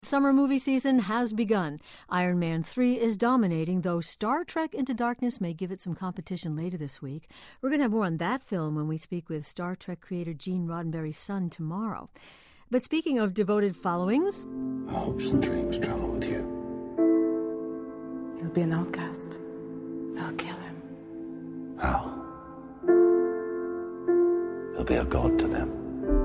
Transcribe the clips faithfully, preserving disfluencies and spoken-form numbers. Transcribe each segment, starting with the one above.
Summer movie season has begun. Iron Man three is dominating, though Star Trek Into Darkness may give it some competition later this week. We're going to have more on that film when we speak with Star Trek creator Gene Roddenberry's son tomorrow. But speaking of devoted followings... Our hopes and dreams travel with you. He'll be an outcast. I'll kill him. How? He'll be a god to them.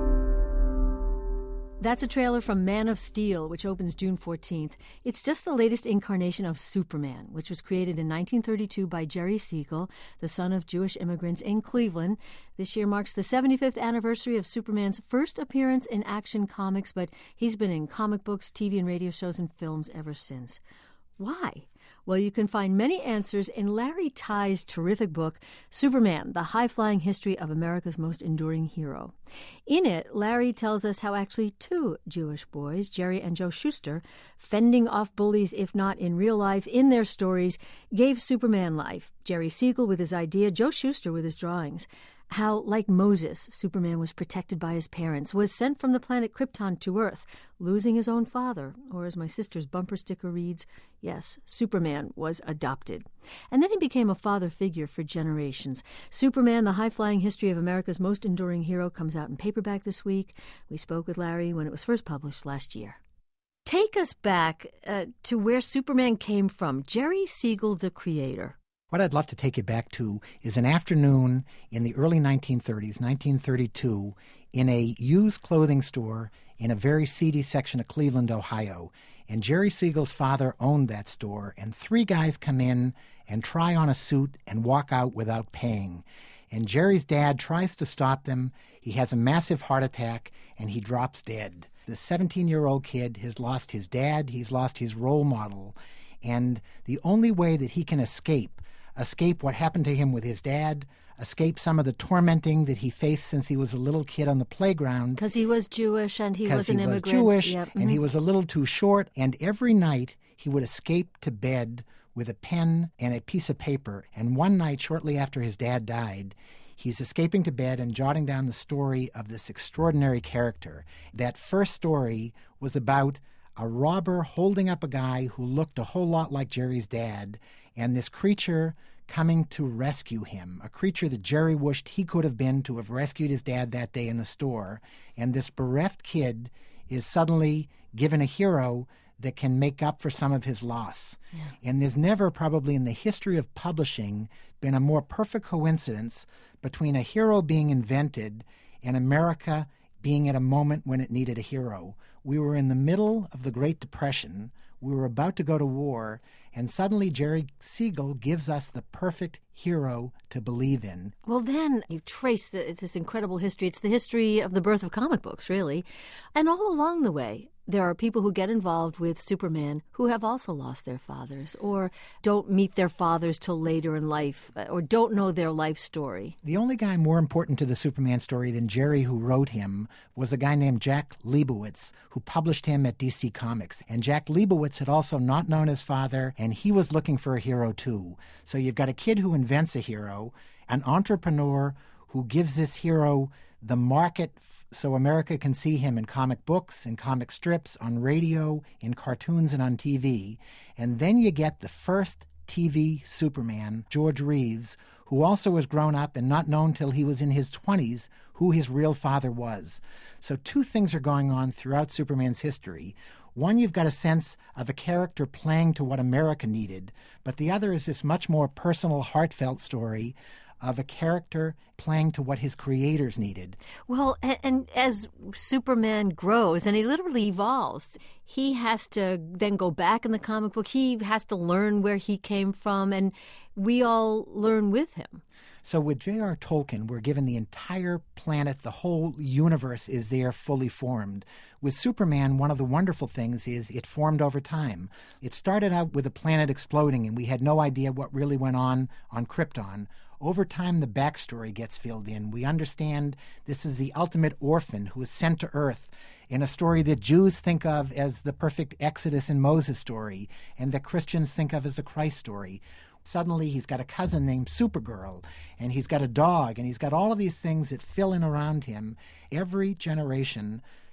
That's a trailer from Man of Steel, which opens June fourteenth. It's just the latest incarnation of Superman, which was created in nineteen thirty-two by Jerry Siegel, the son of Jewish immigrants in Cleveland. This year marks the seventy-fifth anniversary of Superman's first appearance in Action Comics, but he's been in comic books, T V and radio shows, and films ever since. Why? Well, you can find many answers in Larry Tye's terrific book, Superman, The High-Flying History of America's Most Enduring Hero. In it, Larry tells us how actually two Jewish boys, Jerry and Joe Shuster, fending off bullies, if not in real life, in their stories, gave Superman life. Jerry Siegel with his idea, Joe Shuster with his drawings. How, like Moses, Superman was protected by his parents, was sent from the planet Krypton to Earth, losing his own father, or as my sister's bumper sticker reads, yes, Superman was adopted. And then he became a father figure for generations. Superman, The High-Flying History of America's Most Enduring Hero, comes out in paperback this week. We spoke with Larry when it was first published last year. Take us back uh, to where Superman came from. Jerry Siegel, the creator. What I'd love to take you back to is an afternoon in the early nineteen thirties, nineteen thirty-two, in a used clothing store in a very seedy section of Cleveland, Ohio. And Jerry Siegel's father owned that store, and three guys come in and try on a suit and walk out without paying. And Jerry's dad tries to stop them. He has a massive heart attack, and he drops dead. The seventeen-year-old kid has lost his dad, he's lost his role model, and the only way that he can escape escape what happened to him with his dad, escape some of the tormenting that he faced since he was a little kid on the playground. Because he was Jewish and he was an immigrant. Because he was Jewish yep. and mm-hmm. he was a little too short. And every night he would escape to bed with a pen and a piece of paper. And one night, shortly after his dad died, he's escaping to bed and jotting down the story of this extraordinary character. That first story was about a robber holding up a guy who looked a whole lot like Jerry's dad, and this creature coming to rescue him, a creature that Jerry wished he could have been to have rescued his dad that day in the store. And this bereft kid is suddenly given a hero that can make up for some of his loss. Yeah. And there's never probably in the history of publishing been a more perfect coincidence between a hero being invented and America being at a moment when it needed a hero. We were in the middle of the Great Depression. We were about to go to war, and suddenly Jerry Siegel gives us the perfect hero to believe in. Well, then you trace the, this incredible history. It's the history of the birth of comic books, really. And all along the way, there are people who get involved with Superman who have also lost their fathers or don't meet their fathers till later in life or don't know their life story. The only guy more important to the Superman story than Jerry, who wrote him, was a guy named Jack Leibowitz, who published him at D C Comics. And Jack Leibowitz had also not known his father, and he was looking for a hero too. So you've got a kid who invents a hero, an entrepreneur who gives this hero the market so America can see him in comic books, in comic strips, on radio, in cartoons, and on T V. And then you get the first T V Superman, George Reeves, who also was grown up and not known till he was in his twenties who his real father was. So two things are going on throughout Superman's history. One, you've got a sense of a character playing to what America needed, but the other is this much more personal, heartfelt story of a character playing to what his creators needed. Well, and, and as Superman grows, and he literally evolves, he has to then go back in the comic book. He has to learn where he came from, and we all learn with him. So with J R Tolkien, we're given the entire planet, the whole universe is there fully formed. With Superman, one of the wonderful things is it formed over time. It started out with the planet exploding, and we had no idea what really went on on Krypton. Over time, the backstory gets filled in. We understand this is the ultimate orphan who is sent to Earth in a story that Jews think of as the perfect Exodus and Moses story, and that Christians think of as a Christ story. Suddenly, he's got a cousin named Supergirl, and he's got a dog, and he's got all of these things that fill in around him. Every generation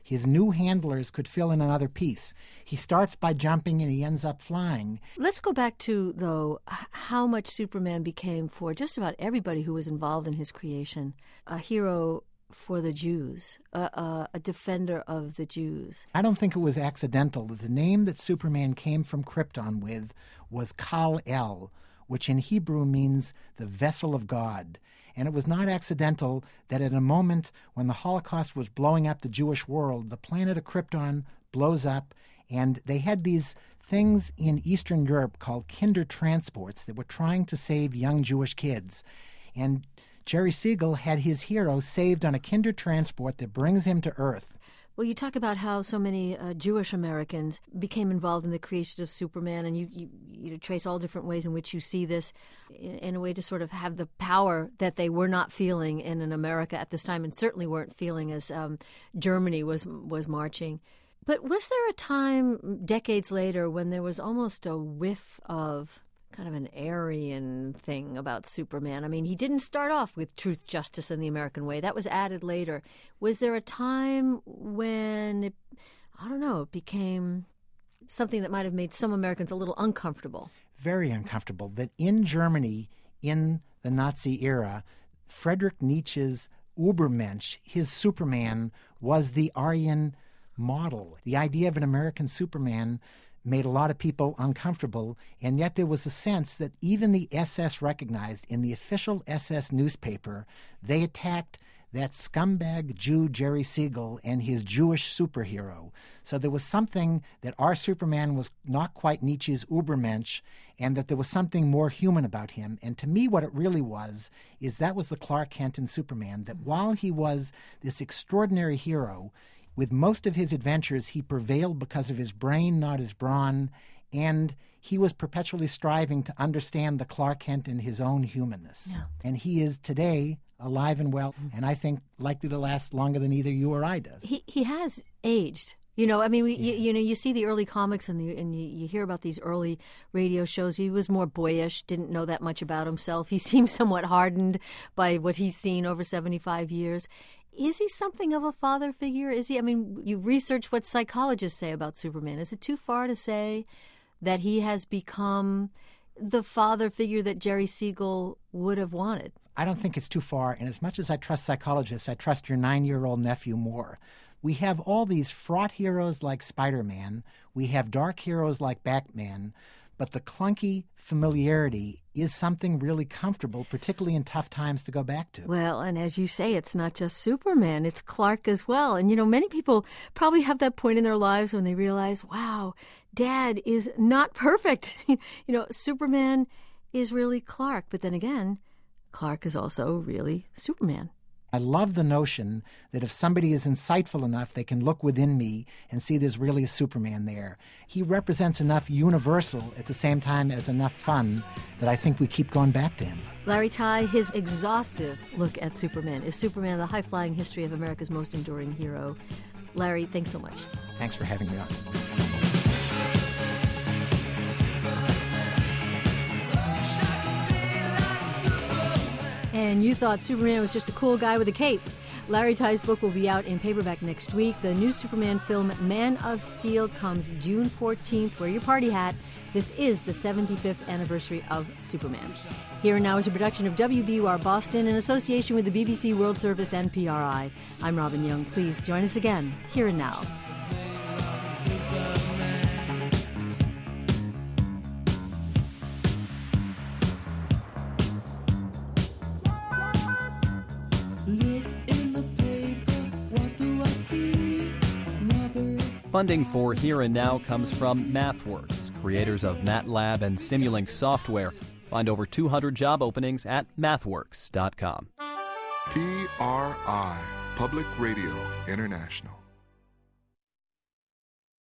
his new handlers could fill in another piece. He starts by jumping and he ends up flying. Let's go back to, though, how much Superman became for just about everybody who was involved in his creation. A hero for the Jews, a, a, a defender of the Jews. I don't think it was accidental. The name that Superman came from Krypton with was Kal-El, which in Hebrew means the vessel of God. And it was not accidental that at a moment when the Holocaust was blowing up the Jewish world, the planet of Krypton blows up, and they had these things in Eastern Europe called kinder transports that were trying to save young Jewish kids. And Jerry Siegel had his hero saved on a kinder transport that brings him to Earth. Well, you talk about how so many uh, Jewish Americans became involved in the creation of Superman, and you, you, you trace all different ways in which you see this in, in a way to sort of have the power that they were not feeling in, in America at this time, and certainly weren't feeling as um, Germany was was marching. But was there a time decades later when there was almost a whiff of kind of an Aryan thing about Superman? I mean, he didn't start off with truth, justice, and the American way. That was added later. Was there a time when, it, I don't know, it became something that might have made some Americans a little uncomfortable? Very uncomfortable. That in Germany, in the Nazi era, Friedrich Nietzsche's Übermensch, his Superman, was the Aryan model. The idea of an American Superman made a lot of people uncomfortable, and yet there was a sense that even the S S recognized in the official S S newspaper, they attacked that scumbag Jew Jerry Siegel and his Jewish superhero. So there was something that our Superman was not quite Nietzsche's Übermensch, and that there was something more human about him. And to me, what it really was is that was the Clark Kent in Superman, that while he was this extraordinary hero, with most of his adventures, he prevailed because of his brain, not his brawn, and he was perpetually striving to understand the Clark Kent in his own humanness. Yeah. And he is today alive and well, and I think likely to last longer than either you or I does. He he has aged. You know, I mean, we, yeah. you, you know, you see the early comics and, the, and you, you hear about these early radio shows. He was more boyish, didn't know that much about himself. He seems somewhat hardened by what he's seen over seventy-five years. Is he something of a father figure? Is he? I mean, you research what psychologists say about Superman. Is it too far to say that he has become the father figure that Jerry Siegel would have wanted? I don't think it's too far. And as much as I trust psychologists, I trust your nine-year-old nephew more. We have all these fraught heroes like Spider-Man. We have dark heroes like Batman. But the clunky familiarity is something really comfortable, particularly in tough times, to go back to. Well, and as you say, it's not just Superman, it's Clark as well. And, you know, many people probably have that point in their lives when they realize, wow, Dad is not perfect. You know, Superman is really Clark. But then again, Clark is also really Superman. I love the notion that if somebody is insightful enough, they can look within me and see there's really a Superman there. He represents enough universal at the same time as enough fun that I think we keep going back to him. Larry Tye, his exhaustive look at Superman. Is Superman the high-flying history of America's most enduring hero? Larry, thanks so much. Thanks for having me on. And you thought Superman was just a cool guy with a cape. Larry Tye's book will be out in paperback next week. The new Superman film, Man of Steel, comes June fourteenth. Wear your party hat. This is the seventy-fifth anniversary of Superman. Here and Now is a production of W B U R Boston in association with the B B C World Service and P R I. I'm Robin Young. Please join us again, Here and Now. Funding for Here and Now comes from MathWorks, creators of MATLAB and Simulink software. Find over two hundred job openings at mathworks dot com. P R I, Public Radio International.